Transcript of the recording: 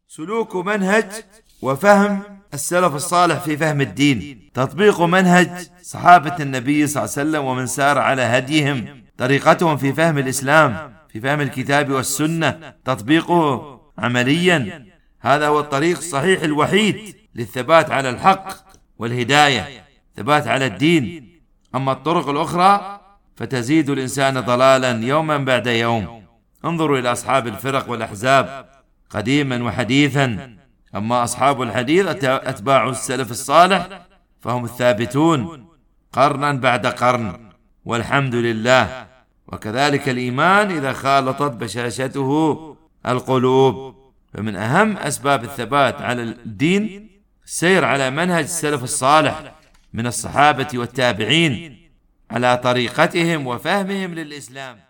سلوك منهج وفهم السلف الصالح في فهم الدين، تطبيق منهج صحابة النبي صلى الله عليه وسلم ومن سار على هديهم، طريقتهم في فهم الإسلام، في فهم الكتاب والسنة، تطبيقه عمليا. هذا هو الطريق الصحيح الوحيد للثبات على الحق والهداية، ثبات على الدين. أما الطرق الأخرى فتزيد الإنسان ضلالا يوما بعد يوم. انظروا إلى أصحاب الفرق والأحزاب قديما وحديثا. أما أصحاب الحديث أتباع السلف الصالح فهم الثابتون قرنا بعد قرن، والحمد لله. وكذلك الإيمان إذا خالطت بشاشته القلوب. فمن أهم أسباب الثبات على الدين السير على منهج السلف الصالح من الصحابة والتابعين على طريقتهم وفهمهم للإسلام.